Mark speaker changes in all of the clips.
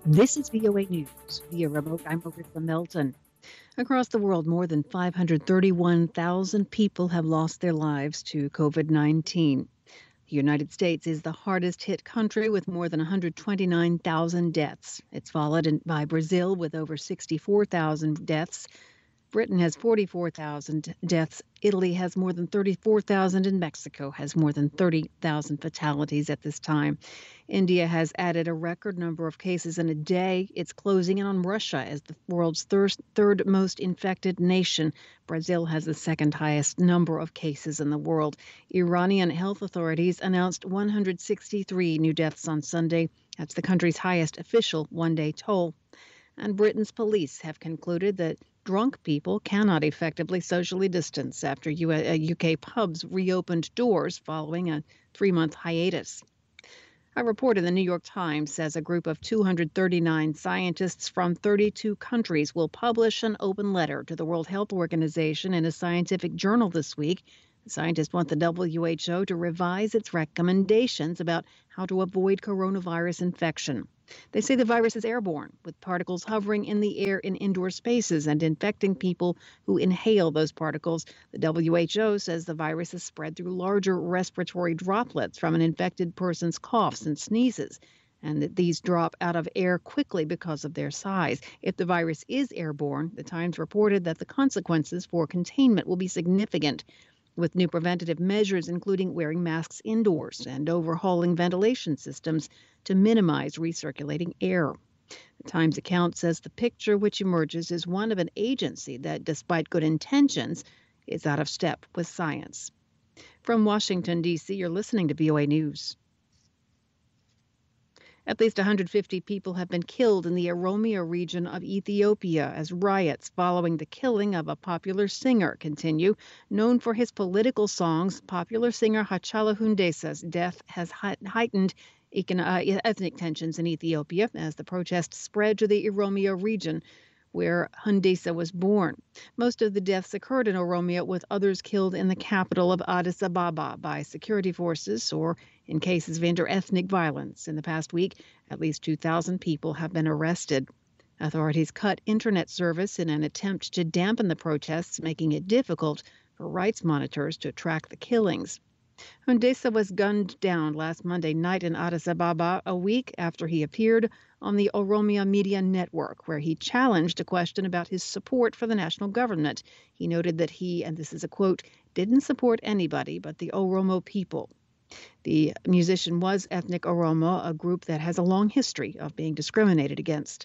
Speaker 1: This is VOA News. Via remote, I'm Marissa Melton. Across the world, more than 531,000 people have lost their lives to COVID-19. The United States is the hardest hit country with more than 129,000 deaths. It's followed by Brazil with over 64,000 deaths. Britain has 44,000 deaths. Italy has more than 34,000, and Mexico has more than 30,000 fatalities at this time. India has added a record number of cases in a day. It's closing in on Russia as the world's third most infected nation. Brazil has the second highest number of cases in the world. Iranian health authorities announced 163 new deaths on Sunday. That's the country's highest official one-day toll. And Britain's police have concluded that drunk people cannot effectively socially distance after UK pubs reopened doors following a 3-month hiatus. A report in the New York Times says a group of 239 scientists from 32 countries will publish an open letter to the World Health Organization in a scientific journal this week. The scientists want the WHO to revise its recommendations about how to avoid coronavirus infection. They say the virus is airborne, with particles hovering in the air in indoor spaces and infecting people who inhale those particles. The WHO says the virus is spread through larger respiratory droplets from an infected person's coughs and sneezes, and that these drop out of air quickly because of their size. If the virus is airborne, the Times reported that the consequences for containment will be significant, with new preventative measures including wearing masks indoors and overhauling ventilation systems to minimize recirculating air. The Times account says the picture which emerges is one of an agency that, despite good intentions, is out of step with science. From Washington, D.C., you're listening to VOA News. At least 150 people have been killed in the Oromia region of Ethiopia as riots following the killing of a popular singer continue. Known for his political songs, popular singer Hachalu Hundesa's death has heightened ethnic tensions in Ethiopia as the protests spread to the Oromia region, where Hundesa was born. Most of the deaths occurred in Oromia, with others killed in the capital of Addis Ababa by security forces or in cases of inter-ethnic violence. In the past week, at least 2,000 people have been arrested. Authorities cut internet service in an attempt to dampen the protests, making it difficult for rights monitors to track the killings. Hundesa was gunned down last Monday night in Addis Ababa, a week after he appeared on the Oromia Media Network, where he challenged a question about his support for the national government. He noted that he, and this is a quote, didn't support anybody but the Oromo people. The musician was ethnic Oromo, a group that has a long history of being discriminated against.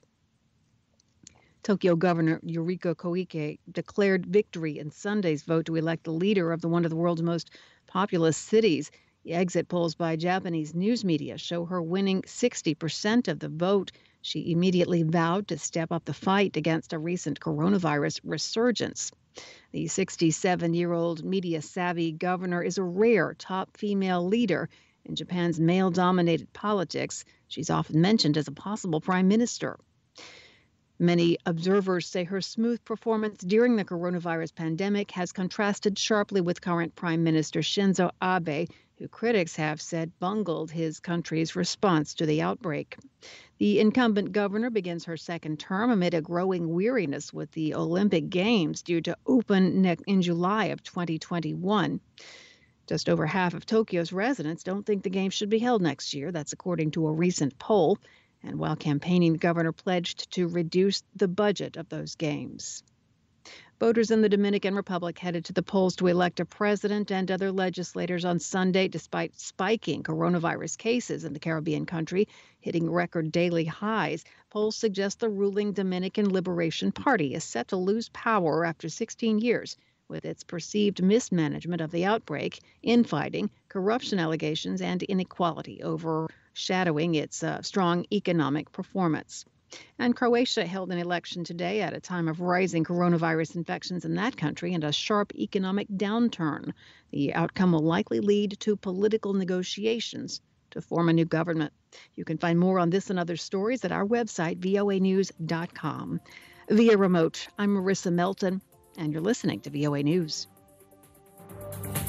Speaker 1: Tokyo Governor Yuriko Koike declared victory in Sunday's vote to elect the leader of one of the world's most populous cities. The exit polls by Japanese news media show her winning 60% of the vote. She immediately vowed to step up the fight against a recent coronavirus resurgence. The 67-year-old media-savvy governor is a rare top female leader in Japan's male-dominated politics. She's often mentioned as a possible prime minister. Many observers say her smooth performance during the coronavirus pandemic has contrasted sharply with current Prime Minister Shinzo Abe, who critics have said bungled his country's response to the outbreak. The incumbent governor begins her second term amid a growing weariness with the Olympic Games due to open in July of 2021. Just over half of Tokyo's residents don't think the Games should be held next year. That's according to a recent poll. And while campaigning, the governor pledged to reduce the budget of those games. Voters in the Dominican Republic headed to the polls to elect a president and other legislators on Sunday, despite spiking coronavirus cases in the Caribbean country, hitting record daily highs. Polls suggest the ruling Dominican Liberation Party is set to lose power after 16 years, with its perceived mismanagement of the outbreak, infighting, corruption allegations, and inequality overshadowing its strong economic performance. And Croatia held an election today at a time of rising coronavirus infections in that country and a sharp economic downturn. The outcome will likely lead to political negotiations to form a new government. You can find more on this and other stories at our website, voanews.com. Via remote, I'm Marissa Melton, and you're listening to VOA News.